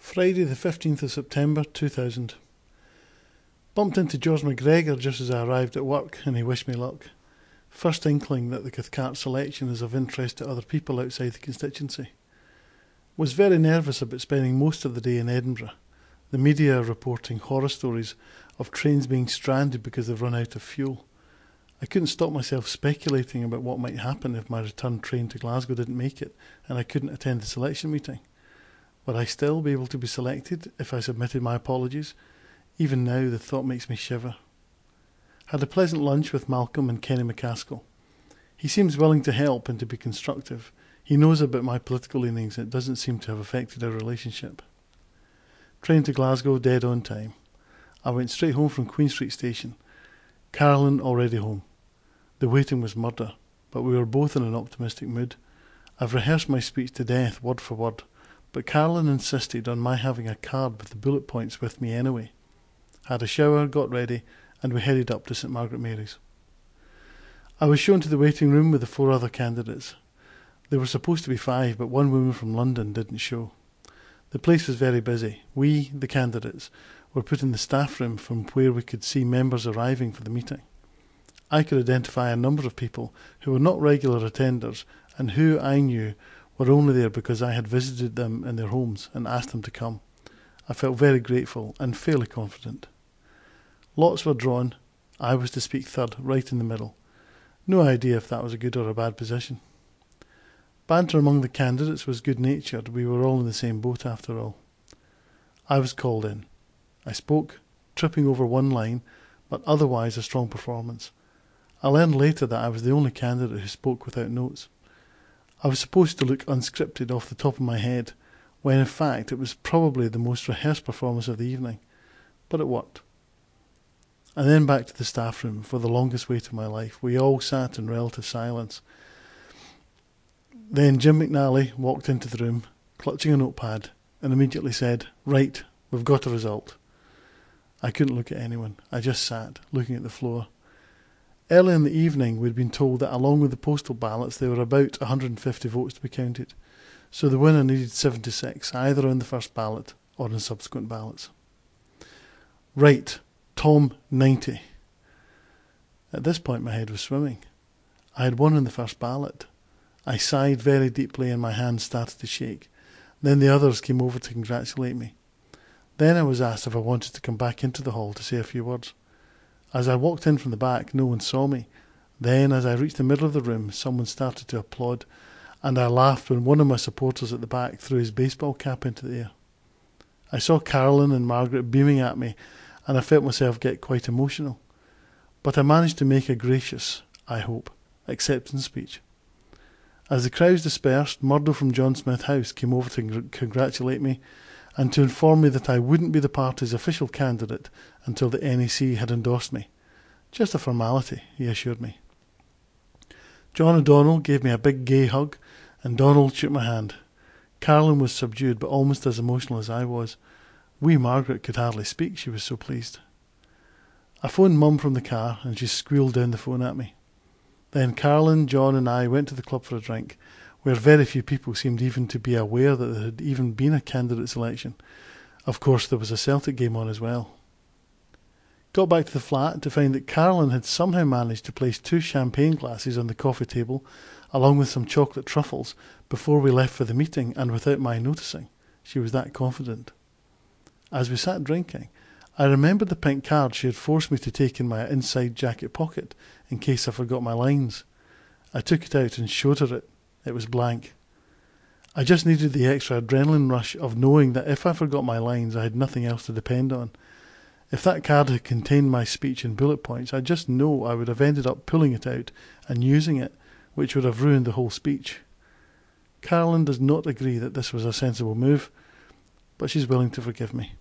Friday the 15th of September 2000. Bumped into George McGregor just as I arrived at work and he wished me luck. First inkling that the Cathcart selection is of interest to other people outside the constituency. Was very nervous about spending most of the day in Edinburgh. The media are reporting horror stories of trains being stranded because they've run out of fuel. I couldn't stop myself speculating about what might happen if my return train to Glasgow didn't make it and I couldn't attend the selection meeting. Would I still be able to be selected if I submitted my apologies? Even now the thought makes me shiver. Had a pleasant lunch with Malcolm and Kenny McCaskill. He seems willing to help and to be constructive. He knows about my political leanings and it doesn't seem to have affected our relationship. Train to Glasgow dead on time. I went straight home from Queen Street Station. Carolyn already home. The waiting was murder, but we were both in an optimistic mood. I've rehearsed my speech to death, word for word, but Carolyn insisted on my having a card with the bullet points with me anyway. Had a shower, got ready, and we headed up to St Margaret Mary's. I was shown to the waiting room with the 4 other candidates. There were supposed to be 5, but one woman from London didn't show. The place was very busy. We, the candidates, were put in the staff room from where we could see members arriving for the meeting. I could identify a number of people who were not regular attenders and who I knew were only there because I had visited them in their homes and asked them to come. I felt very grateful and fairly confident. Lots were drawn. I was to speak third, right in the middle. No idea if that was a good or a bad position. Banter among the candidates was good-natured. We were all in the same boat after all. I was called in. I spoke, tripping over one line, but otherwise a strong performance. I learned later that I was the only candidate who spoke without notes. I was supposed to look unscripted off the top of my head, when in fact it was probably the most rehearsed performance of the evening. But it worked. And then back to the staff room for the longest wait of my life. We all sat in relative silence. Then Jim McNally walked into the room, clutching a notepad, and immediately said, "Right, we've got a result." I couldn't look at anyone. I just sat, looking at the floor. Early in the evening we'd been told that along with the postal ballots there were about 150 votes to be counted. So the winner needed 76, either on the first ballot or in subsequent ballots. Right, Tom 90. At this point my head was swimming. I had won on the first ballot. I sighed very deeply and my hands started to shake. Then the others came over to congratulate me. Then I was asked if I wanted to come back into the hall to say a few words. As I walked in from the back, no one saw me. Then, as I reached the middle of the room, someone started to applaud, and I laughed when one of my supporters at the back threw his baseball cap into the air. I saw Carolyn and Margaret beaming at me, and I felt myself get quite emotional. But I managed to make a gracious, I hope, acceptance speech. As the crowds dispersed, Murdo from John Smith House came over to congratulate me, and to inform me that I wouldn't be the party's official candidate until the NEC had endorsed me. Just a formality, he assured me. John O'Donnell gave me a big gay hug, and Donald shook my hand. Carolyn was subdued, but almost as emotional as I was. Wee Margaret could hardly speak, she was so pleased. I phoned Mum from the car, and she squealed down the phone at me. Then Carolyn, John and I went to the club for a drink, where very few people seemed even to be aware that there had even been a candidate selection. Of course, there was a Celtic game on as well. Got back to the flat to find that Carolyn had somehow managed to place 2 champagne glasses on the coffee table, along with some chocolate truffles, before we left for the meeting, and without my noticing. She was that confident. As we sat drinking, I remembered the pink card she had forced me to take in my inside jacket pocket, in case I forgot my lines. I took it out and showed her it. It was blank. I just needed the extra adrenaline rush of knowing that if I forgot my lines, I had nothing else to depend on. If that card had contained my speech in bullet points, I just know I would have ended up pulling it out and using it, which would have ruined the whole speech. Carolyn does not agree that this was a sensible move, but she's willing to forgive me.